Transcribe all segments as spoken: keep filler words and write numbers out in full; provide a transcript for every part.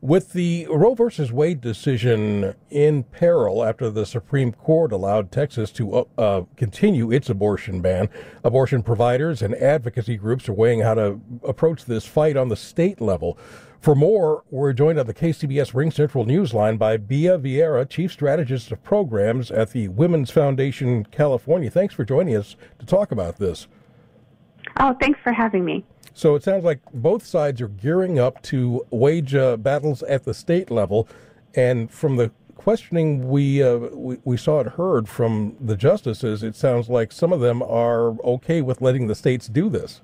With the Roe versus Wade decision in peril after the Supreme Court allowed Texas to uh, uh, continue its abortion ban, abortion providers and advocacy groups are weighing how to approach this fight on the state level. For more, we're joined on the K C B S Ring Central Newsline by Bia Vieira, Chief Strategist of Programs at the Women's Foundation California. Thanks for joining us to talk about this. Oh, thanks for having me. So it sounds like both sides are gearing up to wage uh, battles at the state level, and from the questioning we, uh, we we saw and heard from the justices, it sounds like some of them are okay with letting the states do this.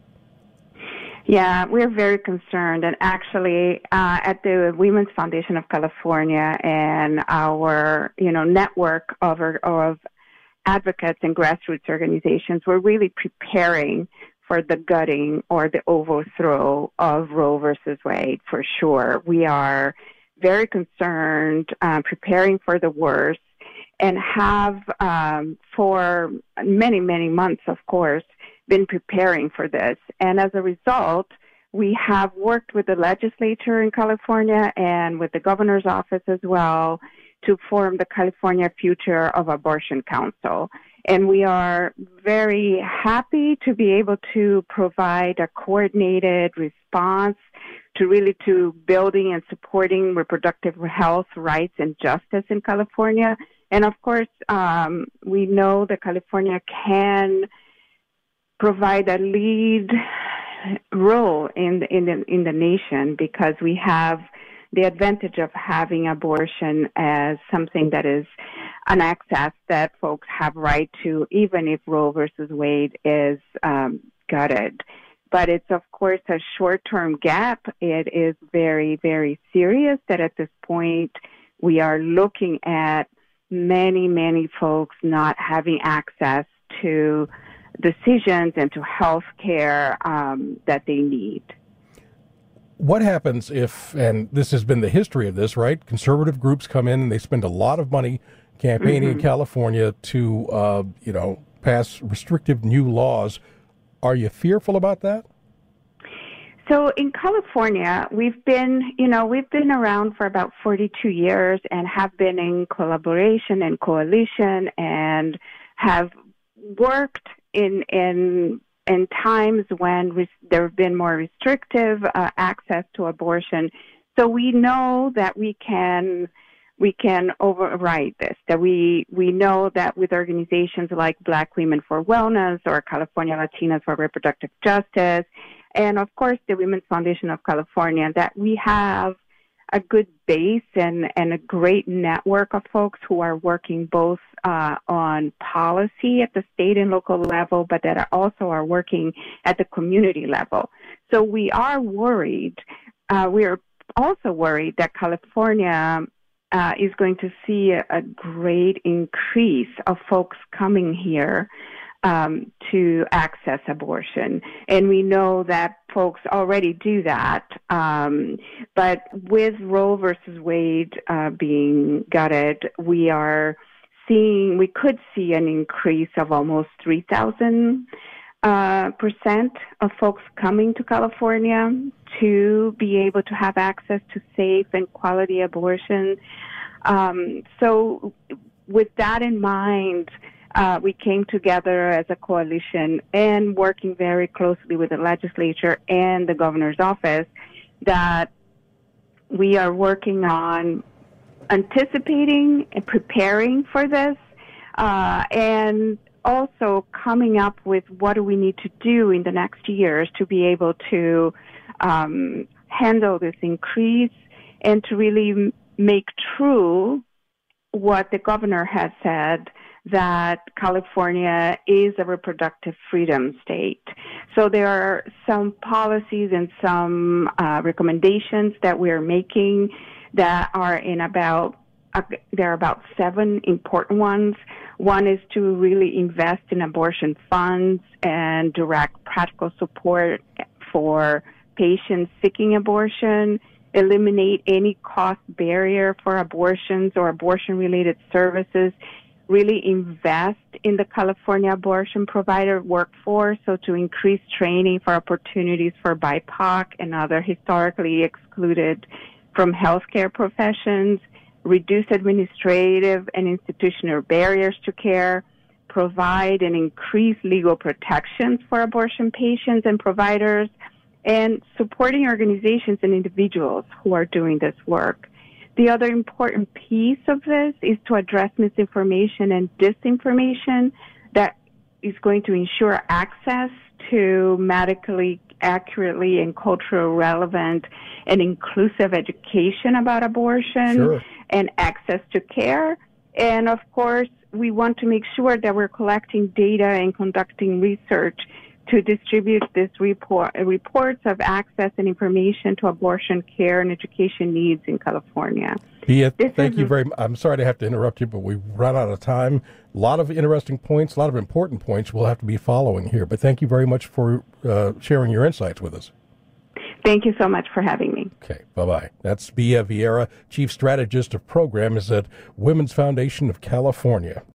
Yeah, we're very concerned, and actually, uh, at the Women's Foundation of California and our you know network of of advocates and grassroots organizations, we're really preparing for the gutting or the overthrow of Roe versus Wade, for sure. We are very concerned, uh, preparing for the worst, and have um, for many, many months, of course, been preparing for this. And as a result, we have worked with the legislature in California and with the governor's office as well to form the California Future of Abortion Council. And we are very happy to be able to provide a coordinated response to really to building and supporting reproductive health, rights, and justice in California. And of course, um, we know that California can provide a lead role in the, in the, in the nation because we have the advantage of having abortion as something that is an access that folks have right to, even if Roe versus Wade is um, gutted. But it's, of course, a short-term gap. It is very, very serious that at this point we are looking at many, many folks not having access to decisions and to health care um, that they need. What happens if, and this has been the history of this, right? Conservative groups come in and they spend a lot of money campaigning mm-hmm. in California to, uh, you know, pass restrictive new laws. Are you fearful about that? So in California, we've been, you know, we've been around for about forty-two years and have been in collaboration and coalition and have worked in in in times when res- there have been more restrictive uh, access to abortion. So we know that we can we can override this, that we, we know that with organizations like Black Women for Wellness or California Latinas for Reproductive Justice, and of course the Women's Foundation of California, that we have a good base and, and a great network of folks who are working both uh, on policy at the state and local level, but that are also are working at the community level. So we are worried. Uh, we are also worried that California uh, is going to see a, a great increase of folks coming here Um, to access abortion. And we know that folks already do that. Um, but with Roe versus Wade uh, being gutted, we are seeing, we could see an increase of almost three thousand uh, percent of folks coming to California to be able to have access to safe and quality abortion. Um, so with that in mind, Uh, we came together as a coalition and working very closely with the legislature and the governor's office that we are working on anticipating and preparing for this uh, and also coming up with what do we need to do in the next years to be able to um, handle this increase and to really m- make true what the governor has said, that California is a reproductive freedom state. So there are some policies and some uh, recommendations that we are making that are in about, uh, there are about seven important ones. One is to really invest in abortion funds and direct practical support for patients seeking abortion, eliminate any cost barrier for abortions or abortion-related services, really invest in the California abortion provider workforce, so to increase training for opportunities for B I P O C and other historically excluded from healthcare professions, reduce administrative and institutional barriers to care, provide and increase legal protections for abortion patients and providers, and supporting organizations and individuals who are doing this work. The other important piece of this is to address misinformation and disinformation that is going to ensure access to medically accurately and culturally relevant and inclusive education about abortion Sure. and access to care. And of course, we want to make sure that we're collecting data and conducting research to distribute these report, reports of access and information to abortion care and education needs in California. Bia, This thank is you a- very much. I'm sorry to have to interrupt you, but we've run out of time. A lot of interesting points, a lot of important points we'll have to be following here. But thank you very much for uh, sharing your insights with us. Thank you so much for having me. Okay, bye-bye. That's Bia Vieira, Chief Strategist of Programs at Women's Foundation of California.